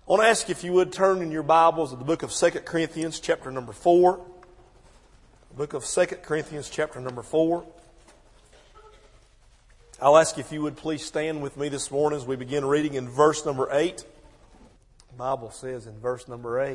I want to ask you if you would turn in your Bibles to the book of 2 Corinthians chapter number 4. The book of 2 Corinthians chapter number 4. I'll ask you if you would please stand with me this morning as we begin reading in verse number 8. The Bible says in verse number 8,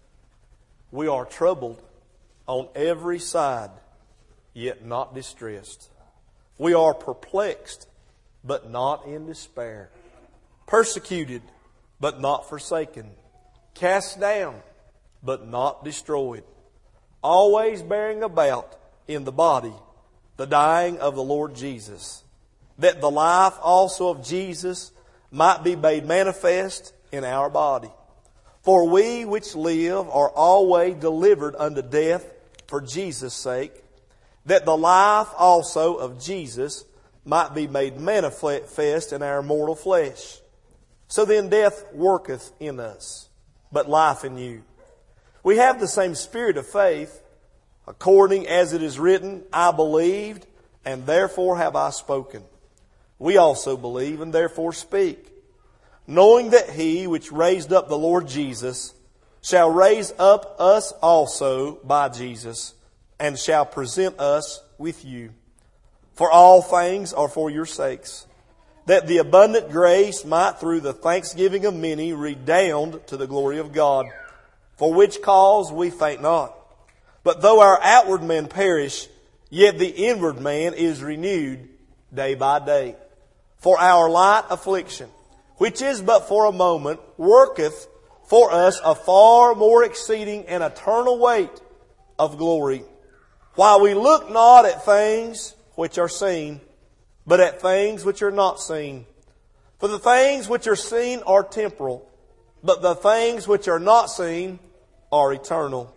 "We are troubled on every side, yet not distressed. We are perplexed, but not in despair. Persecuted, but not forsaken. Cast down, but not destroyed. Always bearing about in the body the dying of the Lord Jesus, that the life also of Jesus might be made manifest in our body. For we which live are always delivered unto death for Jesus' sake, that the life also of Jesus might be made manifest in our mortal flesh. So then death worketh in us, but life in you. We have the same spirit of faith, according as it is written, I believed, and therefore have I spoken. We also believe, and therefore speak, knowing that He which raised up the Lord Jesus shall raise up us also by Jesus, and shall present us with you. For all things are for your sakes, that the abundant grace might through the thanksgiving of many redound to the glory of God. For which cause we faint not. But though our outward man perish, yet the inward man is renewed day by day. For our light affliction, which is but for a moment, worketh for us a far more exceeding and eternal weight of glory. While we look not at things which are seen, but at things which are not seen. For the things which are seen are temporal, but the things which are not seen are eternal.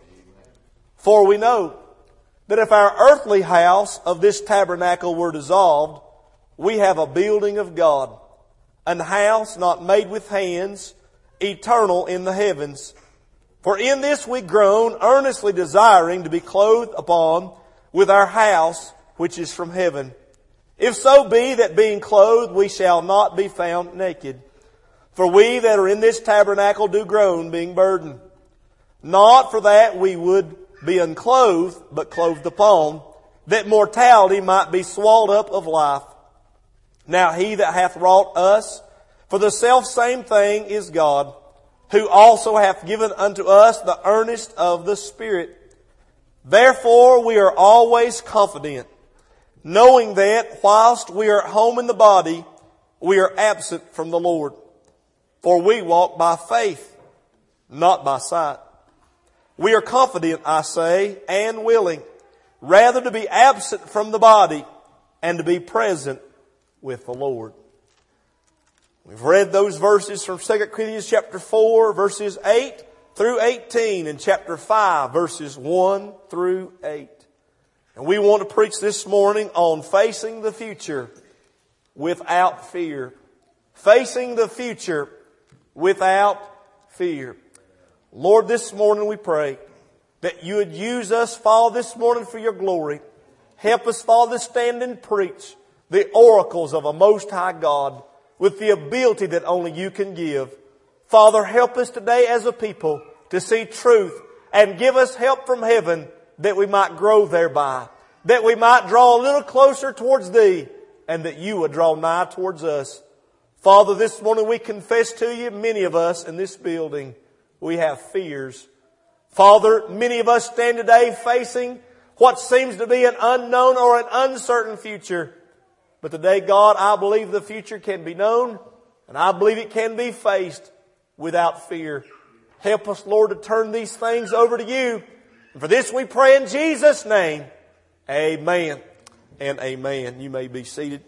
For we know that if our earthly house of this tabernacle were dissolved, we have a building of God, an house not made with hands, eternal in the heavens. For in this we groan, earnestly desiring to be clothed upon with our house which is from heaven. If so be that being clothed we shall not be found naked. For we that are in this tabernacle do groan, being burdened. Not for that we would be unclothed, but clothed upon, that mortality might be swallowed up of life. Now He that hath wrought us for the selfsame thing is God, who also hath given unto us the earnest of the Spirit. Therefore we are always confident, knowing that whilst we are at home in the body, we are absent from the Lord. For we walk by faith, not by sight. We are confident, I say, and willing, rather to be absent from the body and to be present with the Lord. We've read those verses from 2 Corinthians chapter 4, verses 8 through 18, and chapter 5, verses 1 through 8. And we want to preach this morning on facing the future without fear. Facing the future without fear. Lord, this morning we pray that You would use us, Father, this morning for Your glory. Help us, Father, to stand and preach the oracles of a Most High God with the ability that only You can give. Father, help us today as a people to see truth and give us help from heaven that we might grow thereby, that we might draw a little closer towards Thee, and that You would draw nigh towards us. Father, this morning we confess to You, many of us in this building, we have fears. Father, many of us stand today facing what seems to be an unknown or an uncertain future. But today, God, I believe the future can be known, and I believe it can be faced without fear. Help us, Lord, to turn these things over to You. And for this we pray in Jesus' name. Amen and amen. You may be seated.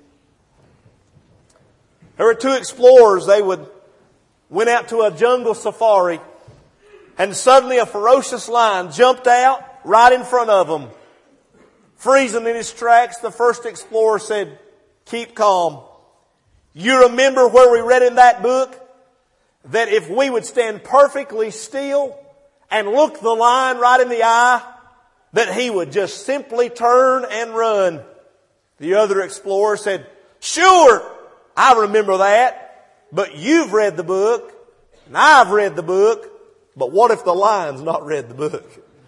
There were two explorers. They went out to a jungle safari, and suddenly a ferocious lion jumped out right in front of them. Freezing in his tracks, the first explorer said, "Keep calm. You remember where we read in that book that if we would stand perfectly still and look the lion right in the eye, that he would just simply turn and run." The other explorer said, "Sure, I remember that, but you've read the book. Now I've read the book, but what if the lion's not read the book?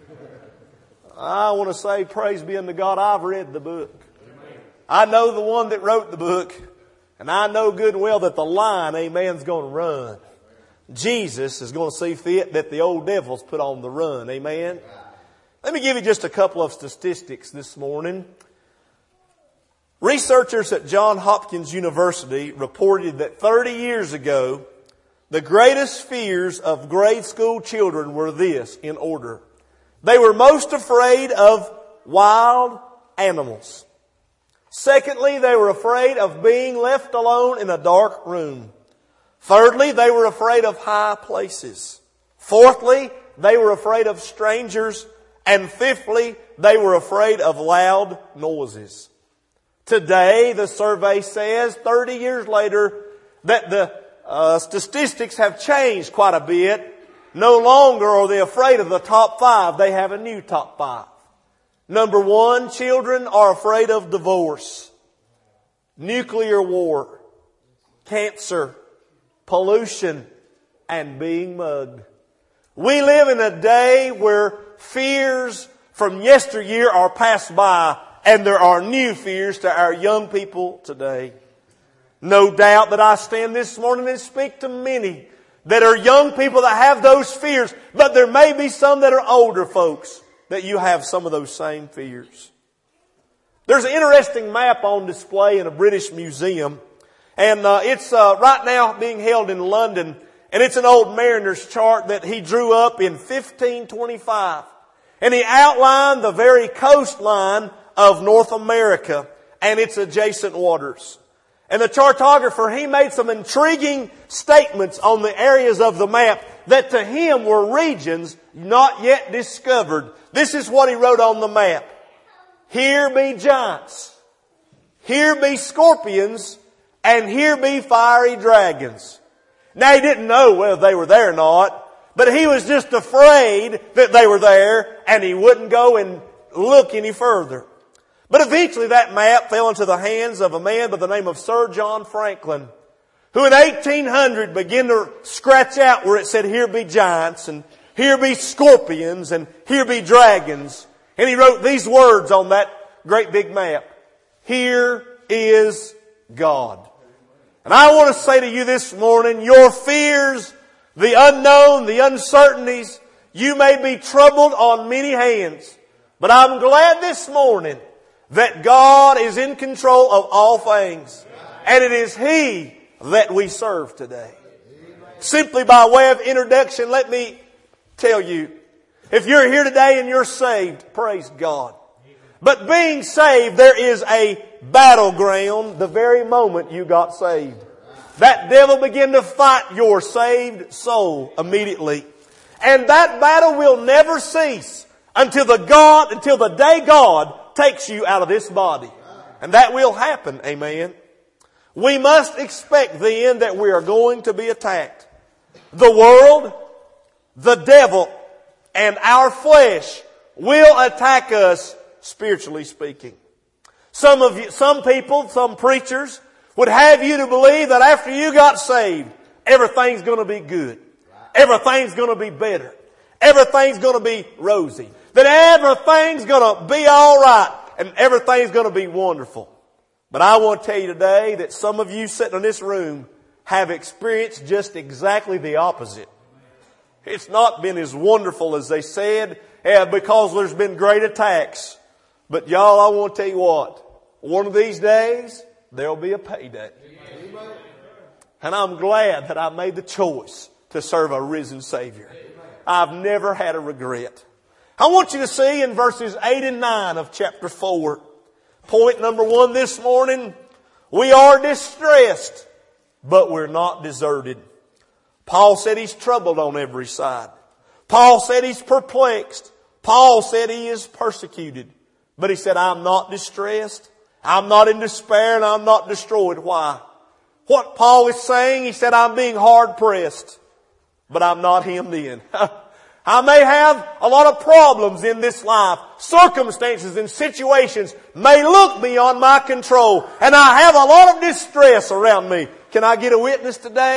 I want to say, praise be unto God, I've read the book. I know the one that wrote the book, and I know good and well that the lion, amen, is going to run. Jesus is going to see fit that the old devil's put on the run, amen. Let me give you just a couple of statistics this morning. Researchers at Johns Hopkins University reported that 30 years ago, the greatest fears of grade school children were this, in order. They were most afraid of wild animals. Secondly, they were afraid of being left alone in a dark room. Thirdly, they were afraid of high places. Fourthly, they were afraid of strangers. And fifthly, they were afraid of loud noises. Today, the survey says, 30 years later, that the statistics have changed quite a bit. No longer are they afraid of the top 5. They have a new top 5. Number 1, children are afraid of divorce, nuclear war, cancer, pollution, and being mugged. We live in a day where fears from yesteryear are passed by, and there are new fears to our young people today. No doubt that I stand this morning and speak to many that are young people that have those fears, but there may be some that are older folks that you have some of those same fears. There's an interesting map on display in a British museum, and it's right now being held in London, and it's an old mariner's chart that he drew up in 1525. And he outlined the very coastline of North America and its adjacent waters. And the chartographer, he made some intriguing statements on the areas of the map that to him were regions not yet discovered. This is what he wrote on the map. Here be giants, here be scorpions, and here be fiery dragons. Now he didn't know whether they were there or not, but he was just afraid that they were there and he wouldn't go and look any further. But eventually that map fell into the hands of a man by the name of Sir John Franklin, who in 1800 began to scratch out where it said, here be giants, and here be scorpions, and here be dragons. And he wrote these words on that great big map. Here is God. And I want to say to you this morning, your fears, the unknown, the uncertainties, you may be troubled on many hands. But I'm glad this morning that God is in control of all things. And it is He that we serve today. Simply by way of introduction, let me tell you, if you're here today and you're saved, praise God. But being saved, there is a battleground the very moment you got saved. That devil began to fight your saved soul immediately. And that battle will never cease until the day God takes you out of this body. And that will happen, amen. We must expect then that we are going to be attacked. The world, the devil, and our flesh will attack us, spiritually speaking. Some people, some preachers would have you to believe that after you got saved, everything's going to be good. Everything's going to be better. Everything's going to be rosy. That everything's going to be all right. And everything's going to be wonderful. But I want to tell you today that some of you sitting in this room have experienced just exactly the opposite. It's not been as wonderful as they said, because there's been great attacks. But y'all, I want to tell you what. One of these days, there'll be a payday. And I'm glad that I made the choice to serve a risen Savior. I've never had a regret. I want you to see in verses 8 and 9 of chapter 4. Point number 1 this morning. We are distressed, but we're not deserted. Paul said he's troubled on every side. Paul said he's perplexed. Paul said he is persecuted. But he said, I'm not distressed. I'm not in despair, and I'm not destroyed. Why? What Paul is saying, he said, I'm being hard pressed, but I'm not hemmed in. I may have a lot of problems in this life. Circumstances and situations may look beyond my control. And I have a lot of distress around me. Can I get a witness today?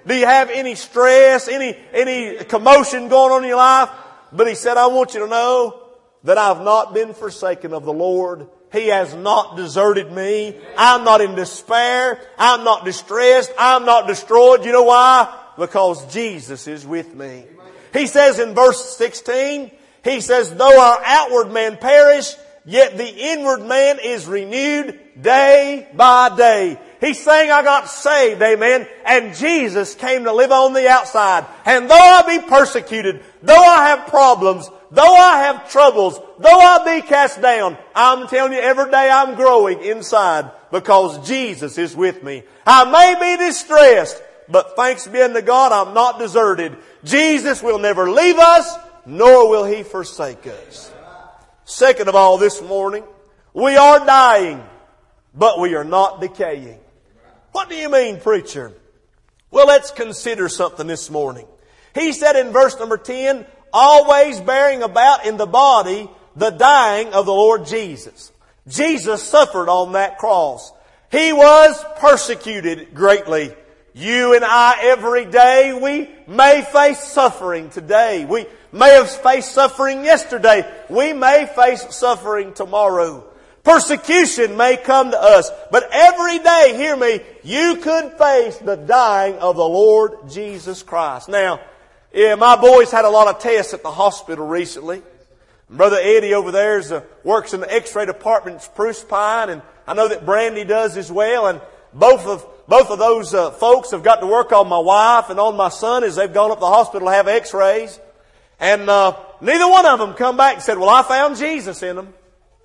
Do you have any stress, any commotion going on in your life? But he said, I want you to know that I've not been forsaken of the Lord. He has not deserted me. I'm not in despair. I'm not distressed. I'm not destroyed. You know why? Because Jesus is with me. He says in verse 16, he says, though our outward man perish, yet the inward man is renewed day by day. He's saying I got saved, amen, and Jesus came to live on the outside. And though I be persecuted, though I have problems, though I have troubles, though I be cast down, I'm telling you, every day I'm growing inside because Jesus is with me. I may be distressed, but thanks be unto God, I'm not deserted. Jesus will never leave us, nor will He forsake us. Second of all, this morning, we are dying, but we are not decaying. What do you mean, preacher? Well, let's consider something this morning. He said in verse number 10, always bearing about in the body the dying of the Lord Jesus. Jesus suffered on that cross. He was persecuted greatly. You and I, every day, we may face suffering today. We may have faced suffering yesterday. We may face suffering tomorrow. Persecution may come to us. But every day, hear me, you could face the dying of the Lord Jesus Christ. Now, my boys had a lot of tests at the hospital recently. Brother Eddie over there works in the X-ray department in Spruce Pine, and I know that Brandy does as well. And both of those folks have got to work on my wife and on my son as they've gone up to the hospital to have X-rays. And neither one of them come back and said, well, I found Jesus in them.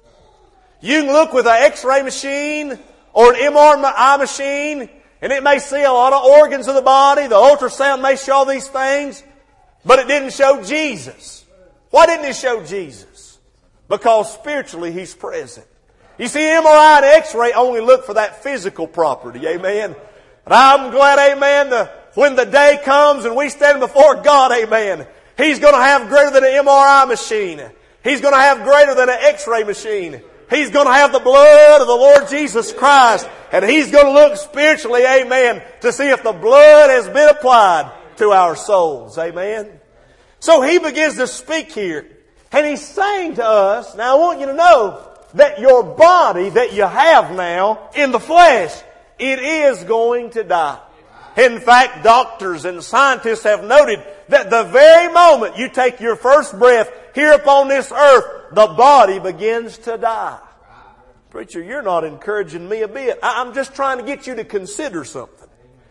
You can look with an X-ray machine or an MRI machine, and it may see a lot of organs of the body. The ultrasound may show these things, but it didn't show Jesus. Why didn't it show Jesus? Because spiritually He's present. You see, MRI and X-ray only look for that physical property. Amen. And I'm glad, amen, when the day comes and we stand before God, amen, He's going to have greater than an MRI machine. He's going to have greater than an X-ray machine. He's going to have the blood of the Lord Jesus Christ. And He's going to look spiritually, amen, to see if the blood has been applied to our souls. Amen. So He begins to speak here. And He's saying to us, now I want you to know that your body that you have now in the flesh, it is going to die. In fact, doctors and scientists have noted that the very moment you take your first breath here upon this earth, the body begins to die. Preacher, you're not encouraging me a bit. I'm just trying to get you to consider something.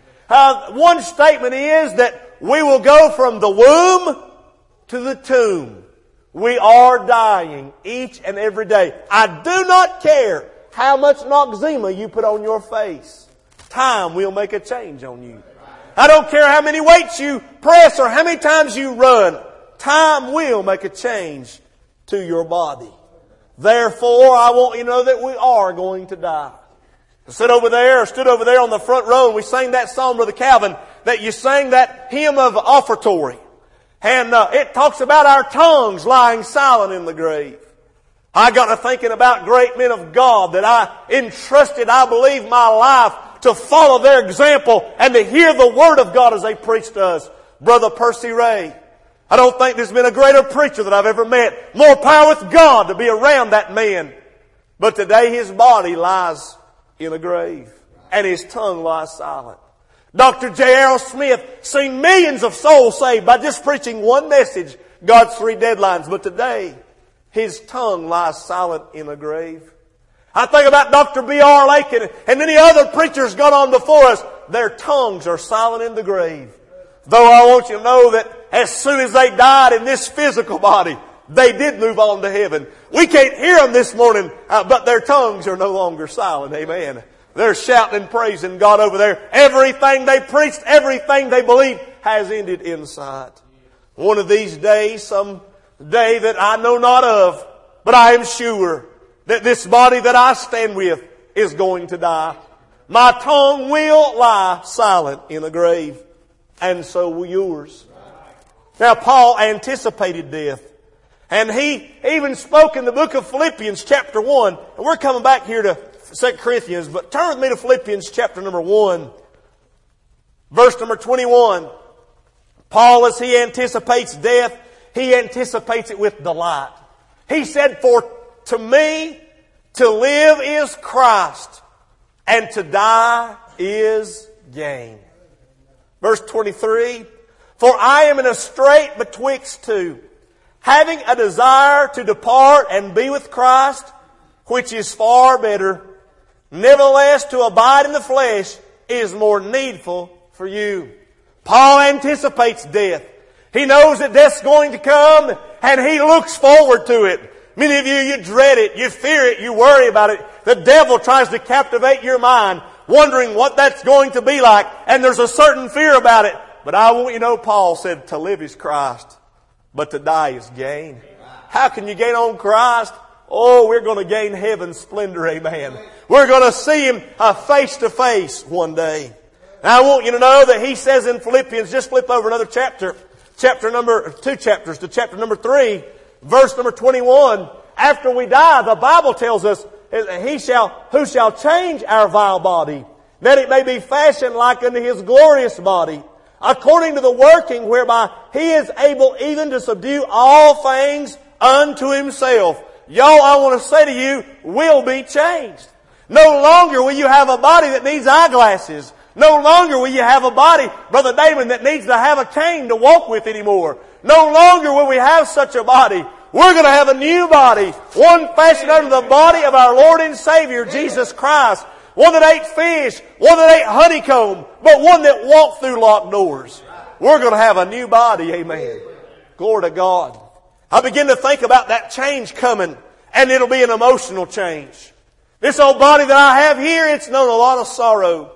One statement is that we will go from the womb to the tomb. We are dying each and every day. I do not care how much Noxzema you put on your face. Time will make a change on you. I don't care how many weights you press or how many times you run. Time will make a change to your body. Therefore, I want you to know that we are going to die. I stood over there on the front row and we sang that song, Brother Calvin, that you sang that hymn of offertory. And it talks about our tongues lying silent in the grave. I got to thinking about great men of God that I entrusted, I believe, my life to follow their example and to hear the Word of God as they preached to us. Brother Percy Ray. I don't think there's been a greater preacher that I've ever met. More power with God to be around that man. But today his body lies in a grave. And his tongue lies silent. Dr. J.R.L. Smith seen millions of souls saved by just preaching one message, God's three deadlines. But today, his tongue lies silent in a grave. I think about Dr. B.R. Lakin and many other preachers gone on before us. Their tongues are silent in the grave. Though I want you to know that as soon as they died in this physical body, they did move on to heaven. We can't hear them this morning, but their tongues are no longer silent. Amen. They're shouting and praising God over there. Everything they preached, everything they believed has ended in sight. One of these days, some day that I know not of, but I am sure that this body that I stand with is going to die. My tongue will lie silent in the grave, and so will yours. Now, Paul anticipated death. And he even spoke in the book of Philippians chapter 1. And we're coming back here to 2 Corinthians, but turn with me to Philippians chapter number 1. Verse number 21. Paul, as he anticipates death, he anticipates it with delight. He said, "For to me, to live is Christ, and to die is gain." Verse 23. "For I am in a strait betwixt two, having a desire to depart and be with Christ, which is far better. Nevertheless, to abide in the flesh is more needful for you." Paul anticipates death. He knows that death's going to come, and he looks forward to it. Many of you dread it, you fear it, you worry about it. The devil tries to captivate your mind, wondering what that's going to be like, and there's a certain fear about it. But I want you to know, Paul said, to live is Christ, but to die is gain. How can you gain on Christ? Oh, we're going to gain heaven's splendor, amen. We're going to see Him face to face one day. Now I want you to know that he says in Philippians, just flip over another chapter, two chapters to chapter number 3, verse number 21. After we die, the Bible tells us, who shall change our vile body, that it may be fashioned like unto His glorious body, according to the working whereby He is able even to subdue all things unto Himself. Y'all, I want to say to you, will be changed. No longer will you have a body that needs eyeglasses. No longer will you have a body, Brother Damon, that needs to have a cane to walk with anymore. No longer will we have such a body. We're going to have a new body, one fashioned under the body of our Lord and Savior, Jesus Christ. One that ate fish, one that ate honeycomb, but one that walked through locked doors. We're going to have a new body, amen. Glory to God. I begin to think about that change coming, and it'll be an emotional change. This old body that I have here, it's known a lot of sorrow.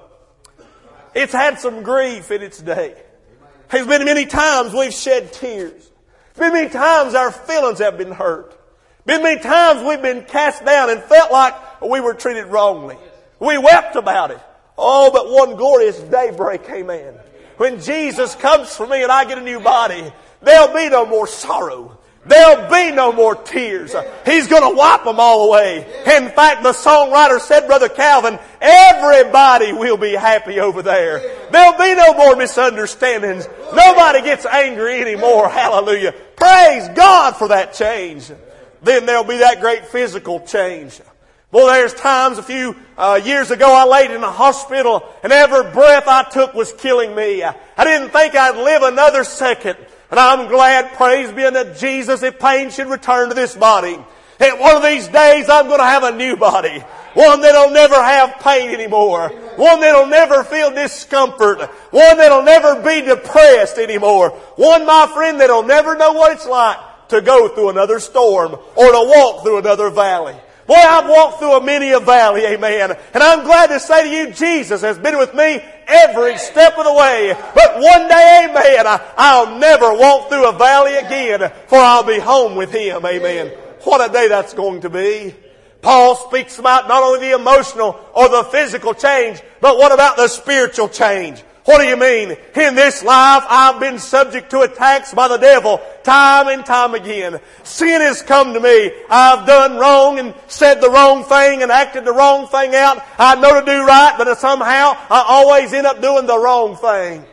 It's had some grief in its day. There's been many times we've shed tears. Been many times our feelings have been hurt. Been many times we've been cast down and felt like we were treated wrongly. We wept about it. Oh, but one glorious daybreak, amen. When Jesus comes for me and I get a new body, there'll be no more sorrow. There'll be no more tears. He's going to wipe them all away. In fact, the songwriter said, Brother Calvin, everybody will be happy over there. There'll be no more misunderstandings. Nobody gets angry anymore. Hallelujah. Praise God for that change. Then there'll be that great physical change. Well, there's times a few years ago I laid in a hospital and every breath I took was killing me. I didn't think I'd live another second. And I'm glad, praise be unto Jesus, if pain should return to this body. And one of these days I'm going to have a new body. One that'll never have pain anymore. One that'll never feel discomfort. One that'll never be depressed anymore. One, my friend, that'll never know what it's like to go through another storm or to walk through another valley. Boy, I've walked through many a valley, amen. And I'm glad to say to you, Jesus has been with me every step of the way. But one day, amen, I'll never walk through a valley again, for I'll be home with Him, amen. What a day that's going to be. Paul speaks about not only the emotional or the physical change, but what about the spiritual change? What do you mean? In this life, I've been subject to attacks by the devil time and time again. Sin has come to me. I've done wrong and said the wrong thing and acted the wrong thing out. I know to do right, but somehow I always end up doing the wrong thing.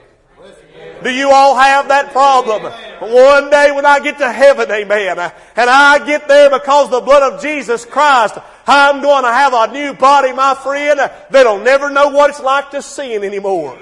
Do you all have that problem? One day when I get to heaven, amen, and I get there because of the blood of Jesus Christ, I'm going to have a new body, my friend, that'll never know what it's like to sin anymore.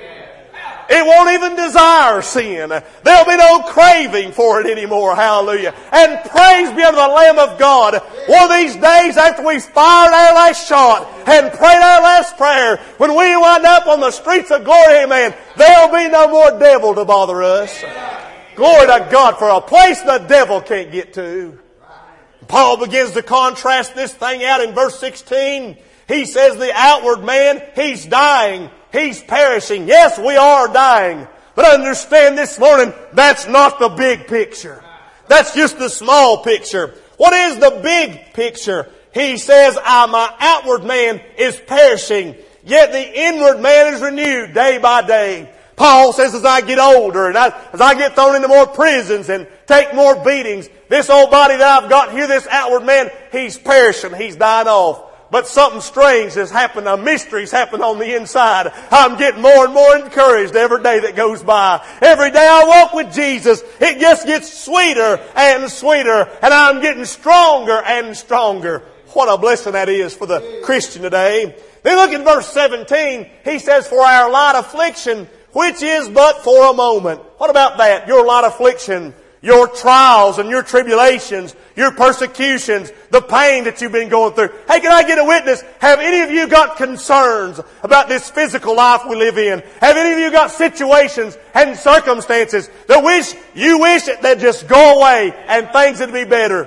It won't even desire sin. There'll be no craving for it anymore. Hallelujah. And praise be unto the Lamb of God. One of these days after we've fired our last shot and prayed our last prayer, when we wind up on the streets of glory, amen, there'll be no more devil to bother us. Glory to God for a place the devil can't get to. Paul begins to contrast this thing out in verse 16. He says the outward man, he's dying. He's perishing. Yes, we are dying. But understand this morning, that's not the big picture. That's just the small picture. What is the big picture? He says, my outward man is perishing, yet the inward man is renewed day by day. Paul says, as I get older and as I get thrown into more prisons and take more beatings, this old body that I've got here, this outward man, he's perishing. He's dying off. But something strange has happened. A mystery's happened on the inside. I'm getting more and more encouraged every day that goes by. Every day I walk with Jesus, it just gets sweeter and sweeter. And I'm getting stronger and stronger. What a blessing that is for the Christian today. Then look at verse 17. He says, for our light affliction, which is but for a moment. What about that? Your light affliction. Your trials and your tribulations, your persecutions, the pain that you've been going through. Hey, can I get a witness? Have any of you got concerns about this physical life we live in? Have any of you got situations and circumstances that you wish that they'd just go away and things would be better?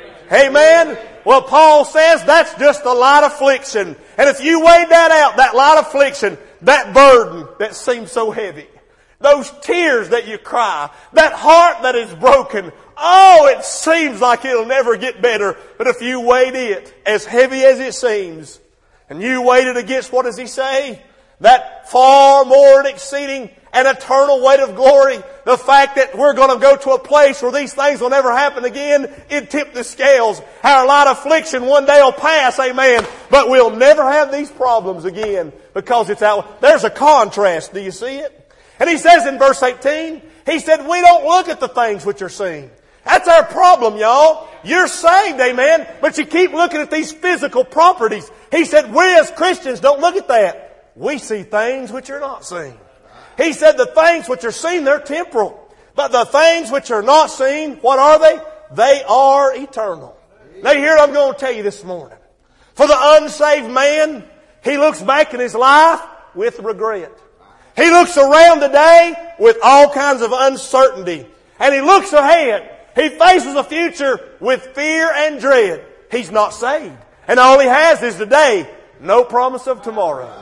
Amen. Well, Paul says that's just a light affliction. And if you weigh that out, that light affliction, that burden that seems so heavy, those tears that you cry, that heart that is broken, oh, it seems like it'll never get better. But if you weighed it, as heavy as it seems, and you weighed it against, what does he say? That far more and exceeding an eternal weight of glory, the fact that we're going to go to a place where these things will never happen again, it tipped the scales. Our light affliction one day will pass, amen. But we'll never have these problems again because it's out. There's a contrast. Do you see it? And he says in verse 18, he said, we don't look at the things which are seen. That's our problem, y'all. You're saved, amen, but you keep looking at these physical properties. He said, we as Christians don't look at that. We see things which are not seen. He said the things which are seen, they're temporal. But the things which are not seen, what are they? They are eternal. Now here I'm going to tell you this morning. For the unsaved man, he looks back in his life with regret. He looks around today with all kinds of uncertainty. And he looks ahead. He faces a future with fear and dread. He's not saved. And all he has is today. No promise of tomorrow.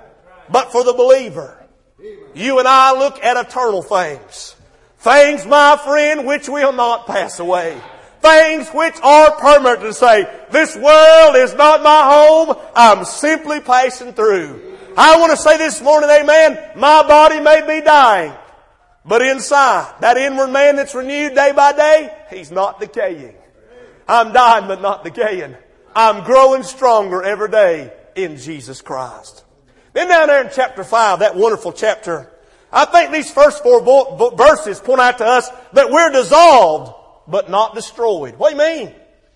But for the believer, you and I look at eternal things. Things, my friend, which will not pass away. Things which are permanent, to say, this world is not my home. I'm simply passing through. I want to say this morning, amen, my body may be dying, but inside, that inward man that's renewed day by day, he's not decaying. I'm dying but not decaying. I'm growing stronger every day in Jesus Christ. Then down there in chapter 5, that wonderful chapter, I think these first 4 verses point out to us that we're dissolved but not destroyed. What do you mean?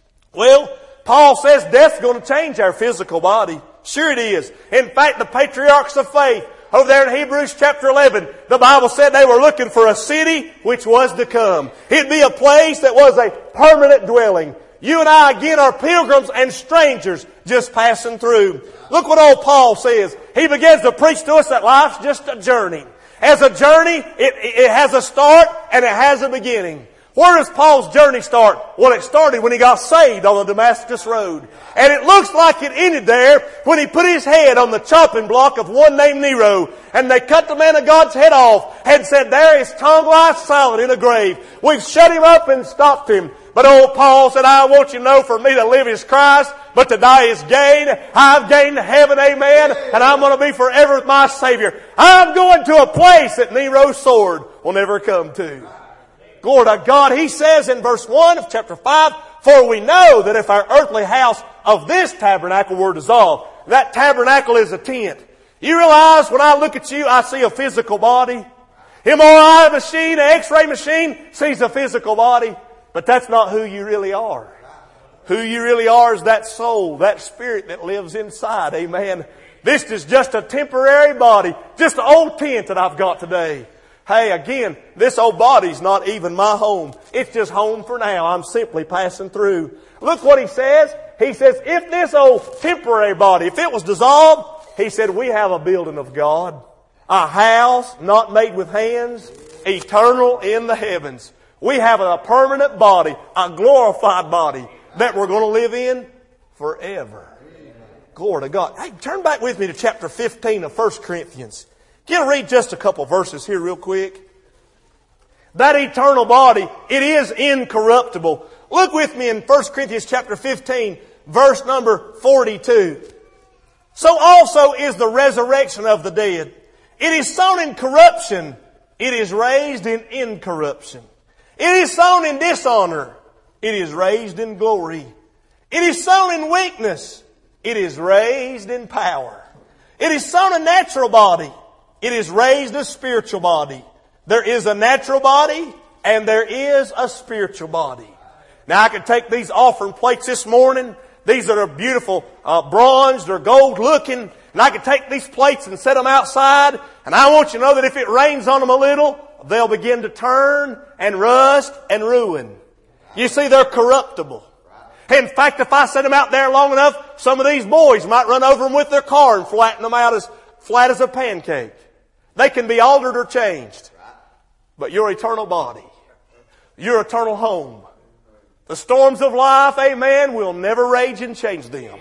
Well, Paul says death's going to change our physical body. Sure it is. In fact, the patriarchs of faith, over there in Hebrews chapter 11, the Bible said they were looking for a city which was to come. It'd be a place that was a permanent dwelling. You and I, again, are pilgrims and strangers just passing through. Look what old Paul says. He begins to preach to us that life's just a journey. As a journey, it has a start and it has a beginning. Where does Paul's journey start? Well, it started when he got saved on the Damascus Road. And it looks like it ended there when he put his head on the chopping block of one named Nero. And they cut the man of God's head off and said, there his tongue lies silent in a grave. We've shut him up and stopped him. But old Paul said, I want you to know, for me to live is Christ, but to die is gain. I've gained heaven, amen, and I'm going to be forever with my Savior. I'm going to a place that Nero's sword will never come to. Glory to God. He says in verse 1 of chapter 5, for we know that if our earthly house of this tabernacle were dissolved, that tabernacle is a tent. You realize when I look at you, I see a physical body. MRI machine, an X-ray machine sees a physical body. But that's not who you really are. Who you really are is that soul, that spirit that lives inside. Amen. This is just a temporary body. Just an old tent that I've got today. Hey, again, this old body's not even my home. It's just home for now. I'm simply passing through. Look what he says. He says, if this old temporary body, if it was dissolved, he said, we have a building of God. A house not made with hands, eternal in the heavens. We have a permanent body, a glorified body that we're going to live in forever. Glory to God. Hey, turn back with me to chapter 15 of 1 Corinthians. Can I read just a couple verses here real quick? That eternal body, it is incorruptible. Look with me in 1 Corinthians chapter 15, verse number 42. So also is the resurrection of the dead. It is sown in corruption. It is raised in incorruption. It is sown in dishonor. It is raised in glory. It is sown in weakness. It is raised in power. It is sown a natural body. It is raised a spiritual body. There is a natural body and there is a spiritual body. Now I could take these offering plates this morning. These that are beautiful bronze, they're gold looking. And I could take these plates and set them outside. And I want you to know that if it rains on them a little, they'll begin to turn and rust and ruin. You see, they're corruptible. In fact, if I set them out there long enough, some of these boys might run over them with their car and flatten them out as flat as a pancake. They can be altered or changed. But your eternal body, your eternal home, the storms of life, amen, will never rage and change them.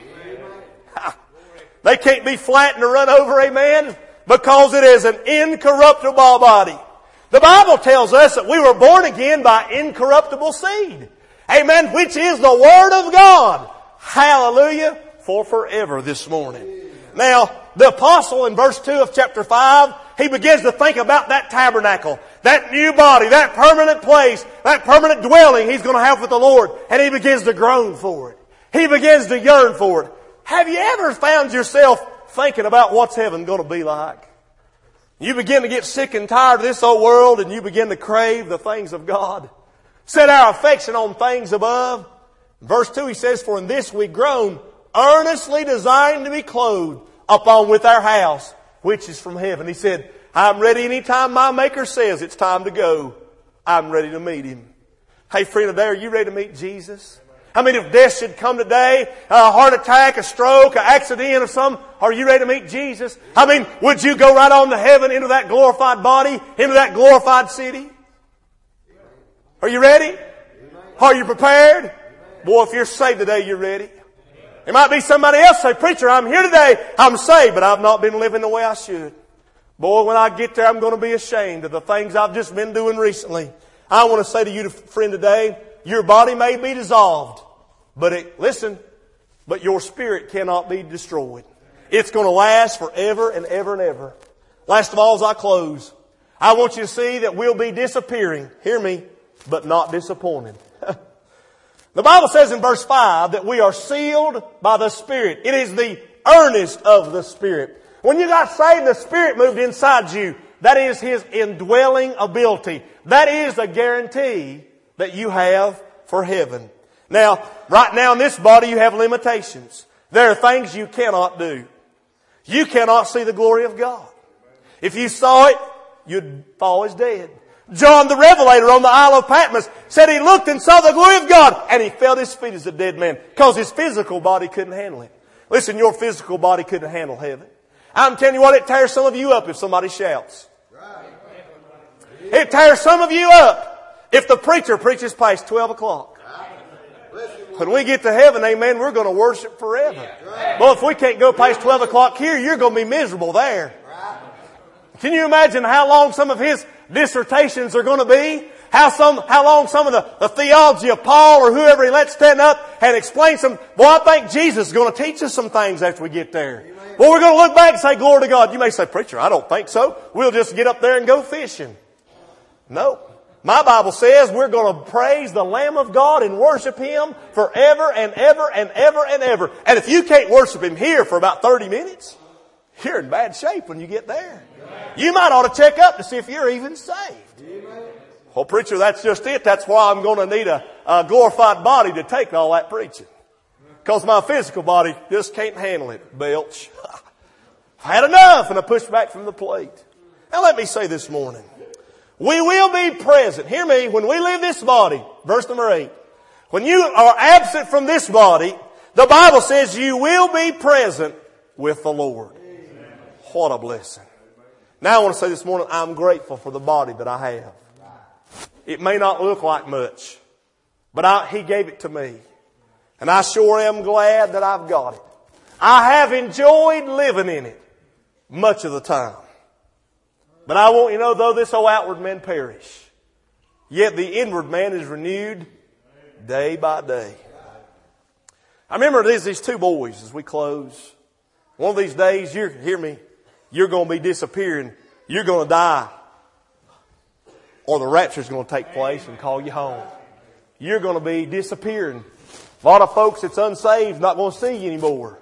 They can't be flattened or run over, amen, because it is an incorruptible body. The Bible tells us that we were born again by incorruptible seed. Amen, which is the Word of God. Hallelujah, for forever this morning. Now, the apostle in verse 2 of chapter 5, he begins to think about that tabernacle, that new body, that permanent place, that permanent dwelling he's going to have with the Lord. And he begins to groan for it. He begins to yearn for it. Have you ever found yourself thinking about what's heaven going to be like? You begin to get sick and tired of this old world and you begin to crave the things of God. Set our affection on things above. Verse 2 he says, for in this we groan, earnestly desiring to be clothed upon with our house, which is from heaven. He said, I'm ready anytime my Maker says it's time to go. I'm ready to meet Him. Hey friend today, are you ready to meet Jesus? I mean, if death should come today, a heart attack, a stroke, an accident of some, are you ready to meet Jesus? I mean, would you go right on to heaven into that glorified body, into that glorified city? Are you ready? Are you prepared? Boy, if you're saved today, you're ready. There might be somebody else say, preacher, I'm here today. I'm saved, but I've not been living the way I should. Boy, when I get there, I'm going to be ashamed of the things I've just been doing recently. I want to say to you, friend, today, your body may be dissolved, but but your spirit cannot be destroyed. It's going to last forever and ever and ever. Last of all, as I close, I want you to see that we'll be disappearing. Hear me. But not disappointed. The Bible says in verse 5 that we are sealed by the Spirit. It is the earnest of the Spirit. When you got saved, the Spirit moved inside you. That is His indwelling ability. That is a guarantee that you have for heaven. Now, right now in this body you have limitations. There are things you cannot do. You cannot see the glory of God. If you saw it, you'd fall as dead. John the Revelator on the Isle of Patmos said he looked and saw the glory of God and he fell at His feet as a dead man because his physical body couldn't handle it. Listen, your physical body couldn't handle heaven. I'm telling you what, it tears some of you up if somebody shouts. It tears some of you up if the preacher preaches past 12 o'clock. When we get to heaven, amen, we're going to worship forever. Well, if we can't go past 12 o'clock here, you're going to be miserable there. Can you imagine how long some of his dissertations are going to be? How long some of the theology of Paul or whoever he lets stand up and explain some. Boy, I think Jesus is going to teach us some things after we get there. Well, we're going to look back and say, glory to God. You may say, preacher, I don't think so. We'll just get up there and go fishing. No. My Bible says we're going to praise the Lamb of God and worship Him forever and ever and ever and ever. And if you can't worship Him here for about 30 minutes, you're in bad shape when you get there. You might ought to check up to see if you're even saved. Well, preacher, that's just it. That's why I'm going to need a glorified body to take all that preaching. Because my physical body just can't handle it. Belch. I've had enough, and I pushed back from the plate. Now let me say this morning. We will be present. Hear me. When we leave this body, verse number 8. When you are absent from this body, the Bible says you will be present with the Lord. What a blessing. Now I want to say this morning, I'm grateful for the body that I have. It may not look like much, but He gave it to me. And I sure am glad that I've got it. I have enjoyed living in it much of the time. But I want you to know, though this old outward man perish, yet the inward man is renewed day by day. I remember these two boys as we close. One of these days, hear me, you're going to be disappearing. You're going to die. Or the rapture is going to take place and call you home. You're going to be disappearing. A lot of folks that's unsaved not going to see you anymore.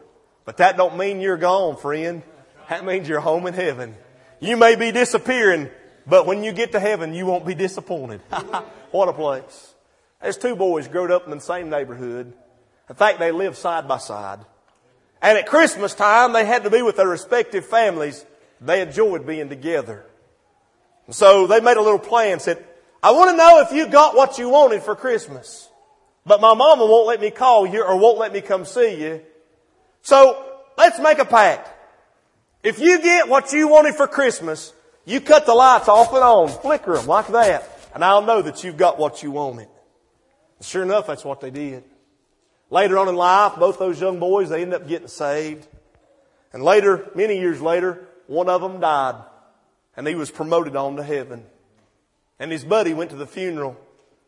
But that don't mean you're gone, friend. That means you're home in heaven. You may be disappearing, but when you get to heaven, you won't be disappointed. What a place. There's two boys growing up in the same neighborhood. In fact, they lived side by side. And at Christmas time, they had to be with their respective families. They enjoyed being together. And so they made a little plan, said, I want to know if you got what you wanted for Christmas. But my mama won't let me call you or won't let me come see you. So let's make a pact. If you get what you wanted for Christmas, you cut the lights off and on, flicker them like that, and I'll know that you've got what you wanted. And sure enough, that's what they did. Later on in life, both those young boys, they ended up getting saved. And later, many years later, one of them died. And he was promoted on to heaven. And his buddy went to the funeral.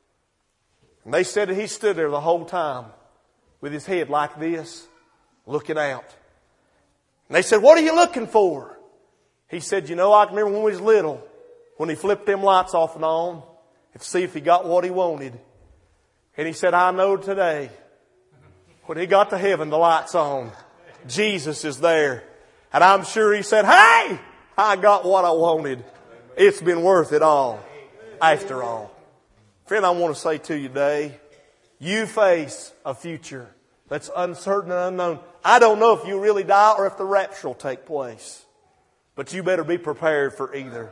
And they said that he stood there the whole time with his head like this, looking out. And they said, what are you looking for? He said, I can remember when we was little, when he flipped them lights off and on, to see if he got what he wanted. And he said, I know today, when he got to heaven, the lights on, Jesus is there. And I'm sure he said, hey, I got what I wanted. It's been worth it all, after all. Friend, I want to say to you today, you face a future that's uncertain and unknown. I don't know if you really die or if the rapture will take place. But you better be prepared for either.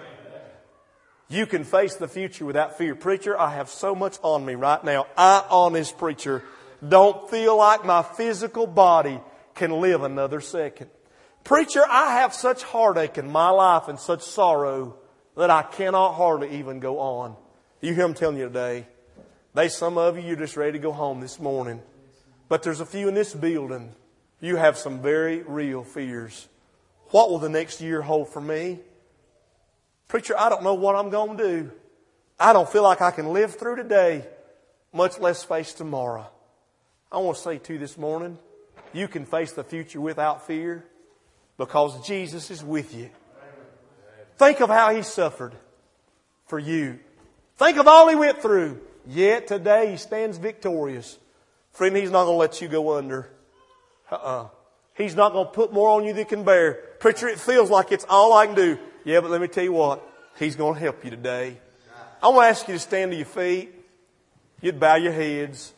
You can face the future without fear. Preacher, I have so much on me right now. I, honest preacher, don't feel like my physical body can live another second. Preacher, I have such heartache in my life and such sorrow that I cannot hardly even go on. You hear them telling you today. Some of you, you're just ready to go home this morning. But there's a few in this building. You have some very real fears. What will the next year hold for me? Preacher, I don't know what I'm going to do. I don't feel like I can live through today, much less face tomorrow. I want to say to you this morning, you can face the future without fear because Jesus is with you. Think of how He suffered for you. Think of all He went through. Yet today He stands victorious. Friend, He's not going to let you go under. He's not going to put more on you than you can bear. Preacher, it feels like it's all I can do. Yeah, but let me tell you what. He's going to help you today. I want to ask you to stand to your feet. You'd bow your heads.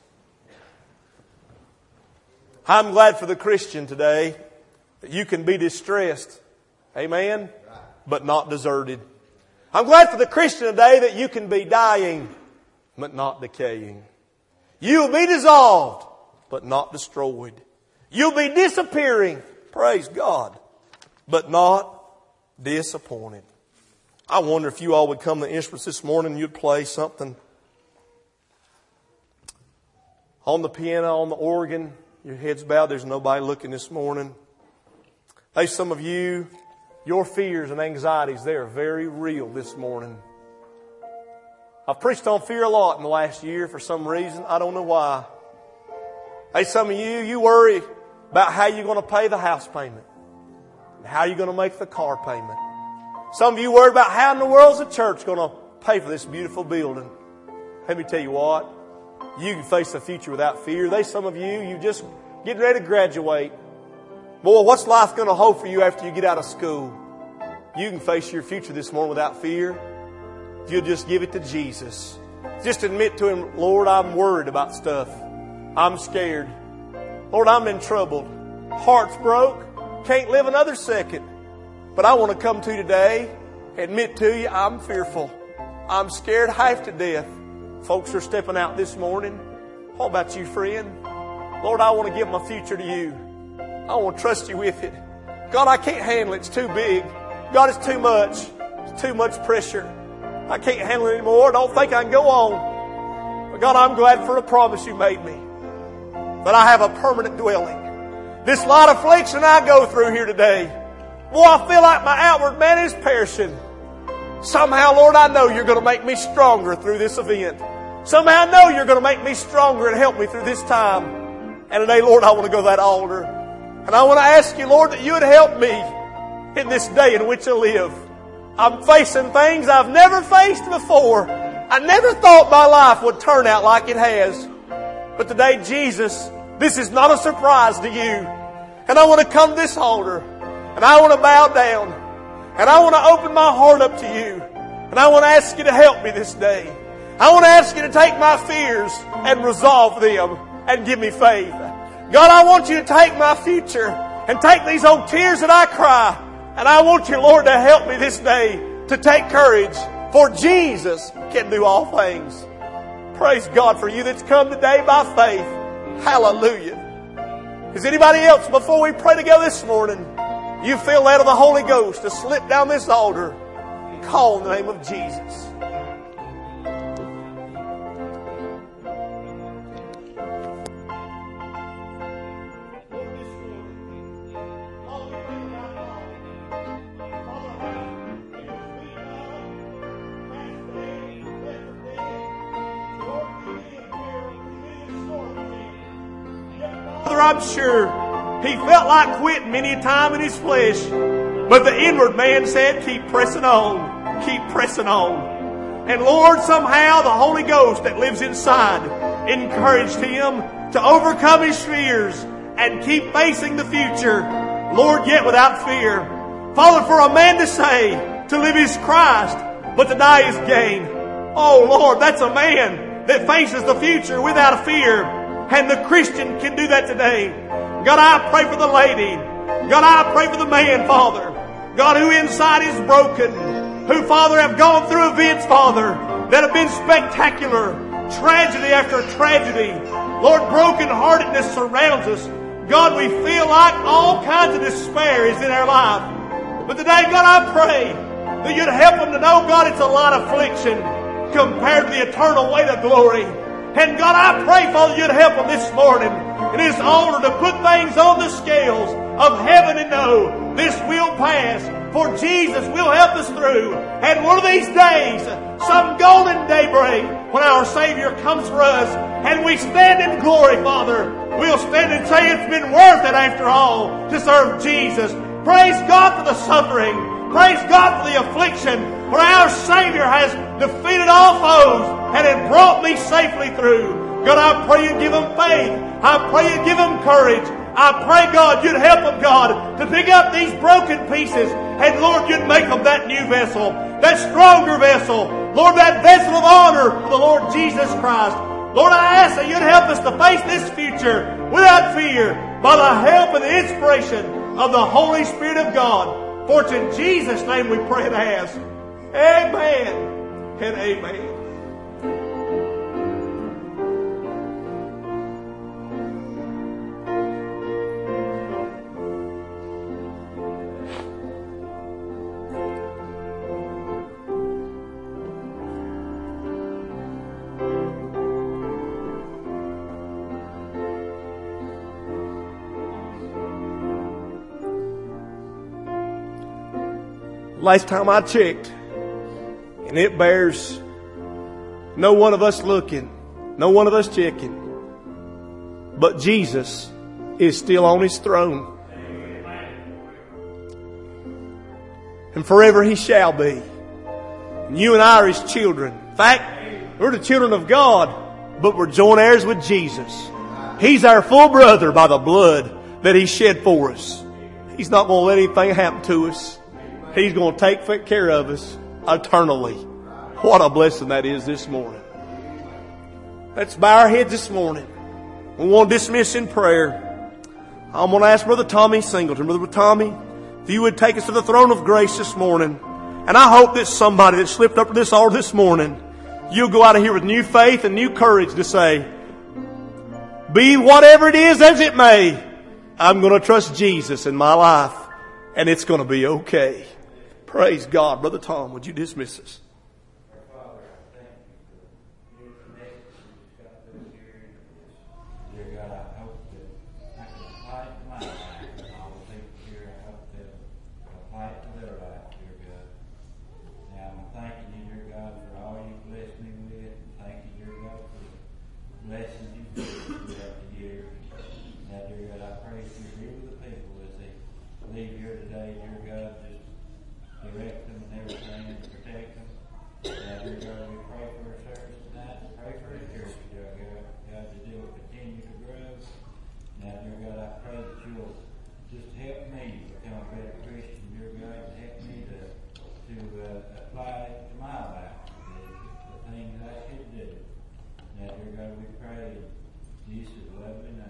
I'm glad for the Christian today that you can be distressed. Amen? But not deserted. I'm glad for the Christian today that you can be dying, but not decaying. You'll be dissolved, but not destroyed. You'll be disappearing, praise God, but not disappointed. I wonder if you all would come to the instruments this morning and you'd play something on the piano, on the organ. Your head's bowed. There's nobody looking this morning. Hey, some of you, your fears and anxieties, they are very real this morning. I've preached on fear a lot in the last year for some reason. I don't know why. Hey, some of you worry about how you're going to pay the house payment. And how you're going to make the car payment. Some of you worry about how in the world is the church going to pay for this beautiful building. Let me tell you what. You can face the future without fear. There's some of you just getting ready to graduate. Boy, what's life going to hold for you after you get out of school? You can face your future this morning without fear. If you'll just give it to Jesus. Just admit to Him, Lord, I'm worried about stuff. I'm scared. Lord, I'm in trouble. Heart's broke. Can't live another second. But I want to come to you today, admit to you, I'm fearful. I'm scared half to death. Folks are stepping out this morning. What about you, friend? Lord, I want to give my future to you. I want to trust you with it. God, I can't handle it. It's too big. God, it's too much. It's too much pressure. I can't handle it anymore. I don't think I can go on. But God, I'm glad for the promise you made me. That I have a permanent dwelling. This light affliction I go through here today. Boy, I feel like my outward man is perishing. Somehow, Lord, I know you're going to make me stronger through this event. Somehow I know you're going to make me stronger and help me through this time. And today, Lord, I want to go to that altar. And I want to ask you, Lord, that you would help me in this day in which I live. I'm facing things I've never faced before. I never thought my life would turn out like it has. But today, Jesus, this is not a surprise to you. And I want to come to this altar. And I want to bow down. And I want to open my heart up to you. And I want to ask you to help me this day. I want to ask you to take my fears and resolve them and give me faith. God, I want you to take my future and take these old tears that I cry. And I want you, Lord, to help me this day to take courage. For Jesus can do all things. Praise God for you that's come today by faith. Hallelujah. Is anybody else, before we pray together this morning, you feel led of the Holy Ghost to slip down this altar and call in the name of Jesus? I'm sure he felt like quitting many a time in his flesh. But the inward man said, keep pressing on. Keep pressing on. And Lord, somehow the Holy Ghost that lives inside encouraged him to overcome his fears and keep facing the future, Lord, yet without fear. Father, for a man to say, to live is Christ, but to die is gain. Oh Lord, that's a man that faces the future without a fear. And the Christian can do that today. God, I pray for the lady. God, I pray for the man, Father. God, who inside is broken. Who, Father, have gone through events, Father, that have been spectacular. Tragedy after tragedy. Lord, brokenheartedness surrounds us. God, we feel like all kinds of despair is in our life. But today, God, I pray that you'd help them to know, God, it's a lot of affliction compared to the eternal weight of glory. And God, I pray, Father, you'd help them this morning in this altar to put things on the scales of heaven and know this will pass. For Jesus will help us through. And one of these days, some golden daybreak, when our Savior comes for us and we stand in glory, Father, we'll stand and say it's been worth it after all to serve Jesus. Praise God for the suffering. Praise God for the affliction. For our Savior has defeated all foes and has brought me safely through. God, I pray you give them faith. I pray you give them courage. I pray, God, you'd help them, God, to pick up these broken pieces. And, Lord, you'd make them that new vessel, that stronger vessel. Lord, that vessel of honor for the Lord Jesus Christ. Lord, I ask that you'd help us to face this future without fear by the help and the inspiration of the Holy Spirit of God. For it's in Jesus' name we pray and ask. Amen and amen. Last time I checked, and it bears no one of us looking, no one of us checking, but Jesus is still on His throne. And forever He shall be. And you and I are His children. In fact, we're the children of God, but we're joint heirs with Jesus. He's our full brother by the blood that He shed for us. He's not going to let anything happen to us. He's going to take care of us eternally. What a blessing that is this morning. Let's bow our heads this morning. We want to dismiss in prayer. I'm going to ask Brother Tommy Singleton. Brother Tommy, if you would take us to the throne of grace this morning. And I hope that somebody that slipped up to this altar this morning, you'll go out of here with new faith and new courage to say, be whatever it is as it may, I'm going to trust Jesus in my life. And it's going to be okay. Praise God. Brother Tom, would you dismiss us? Leave here today, dear God, just direct them and everything and protect them. Jesus loved me